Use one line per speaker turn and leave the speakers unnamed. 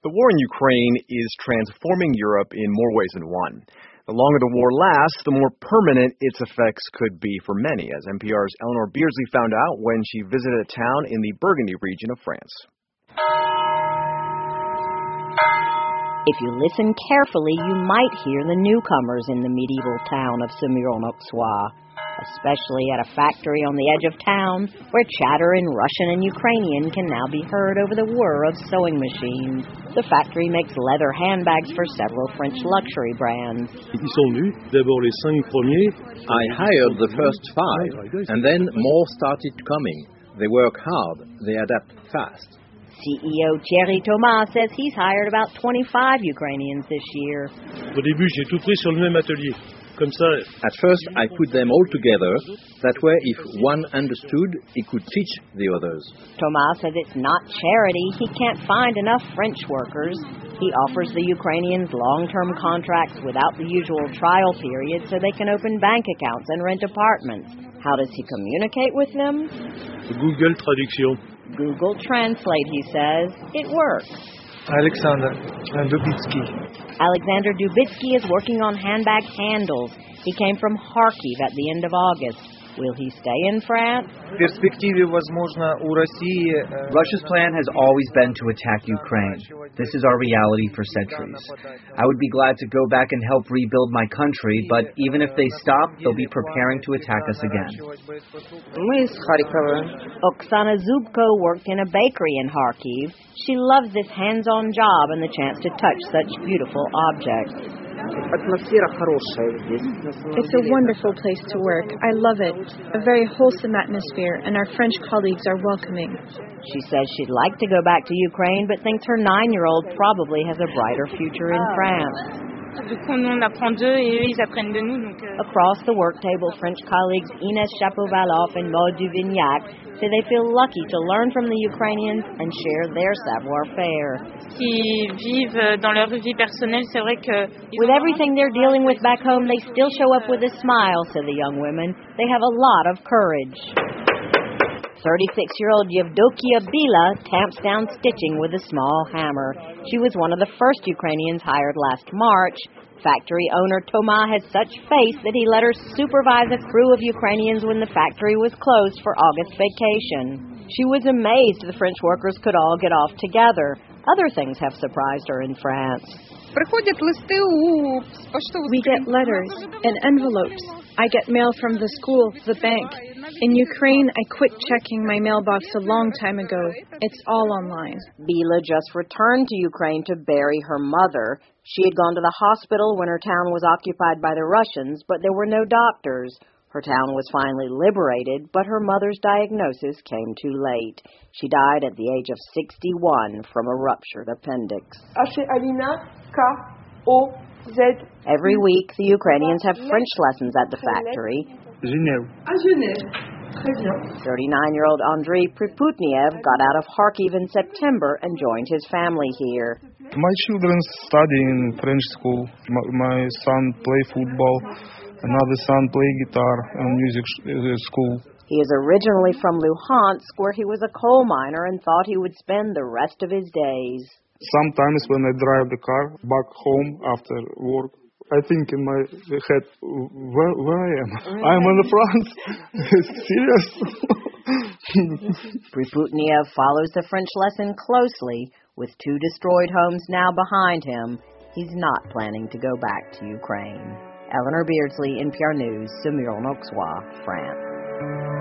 The war in Ukraine is transforming Europe in more ways than one. The longer the war lasts, the more permanent its effects could be for many, as NPR's Eleanor Beardsley found out when she visited a town in the Burgundy region of France.
If you listen carefully, you might hear the newcomers in the medieval town of Semyonov-Swa, especially at a factory on the edge of town where chatter in Russian and Ukrainian can now be heard over the whir of sewing machines. The factory makes leather handbags for several French luxury brands.
I hired the first 5, and then more started coming. They work hard, they adapt fast.
CEO Thierry Thomas says he's hired about 25 Ukrainians this year.
At first, I put them all together. That way, if one understood, he could teach the others.
Thomas says it's not charity. He can't find enough French workers. He offers the Ukrainians long-term contracts without the usual trial period so they can open bank accounts and rent apartments. How does he communicate with them?
Google Traduction.
Google Translate, he says. It works.
Alexander Dubitsky.
Alexander Dubitsky is working on handbag handles. He came from Kharkiv at the end of August. Will he stay in France?
Russia's plan has always been to attack Ukraine. This is our reality for centuries. I would be glad to go back and help rebuild my country, but even if they stop, they'll be preparing to attack us again.
Oksana Zubko worked in a bakery in Kharkiv. She loves this hands-on job and the chance to touch such beautiful objects.
It's a wonderful place to work. I love it. A very wholesome atmosphere, and our French colleagues are welcoming.
She says she'd like to go back to Ukraine, but thinks her 9-year-old probably has a brighter future in France. Across the work table, French colleagues Inès Chapovalov and Maud Duvignac say they feel lucky to learn from the Ukrainians and share their savoir-faire. With everything they're dealing with back home, they still show up with a smile, say the young women. They have a lot of courage. 36-year-old Yevdokia Bila tamps down stitching with a small hammer. She was one of the first Ukrainians hired last March. Factory owner Thomas has such faith that he let her supervise a crew of Ukrainians when the factory was closed for August vacation. She was amazed the French workers could all get off together. Other things have surprised her in France.
We get letters and envelopes. I get mail from the school, the bank. In Ukraine, I quit checking my mailbox a long time ago. It's all online.
Bila just returned to Ukraine to bury her mother. She had gone to the hospital when her town was occupied by the Russians, but there were no doctors. Her town was finally liberated, but her mother's diagnosis came too late. She died at the age of 61 from a ruptured appendix. Every week, the Ukrainians have French lessons at the factory. 39-year-old Andrei Priputniev got out of Kharkiv in September and joined his family here.
My children study in French school. My son play football. Another son play guitar in music school.
He is originally from Luhansk, where he was a coal miner and thought he would spend the rest of his days.
Sometimes when I drive the car back home after work, I think in my head, where I am? I'm in France. Serious?
Priputniev follows the French lesson closely. With 2 destroyed homes now behind him, he's not planning to go back to Ukraine. Eleanor Beardsley, NPR News, Semyonov-Swa, France.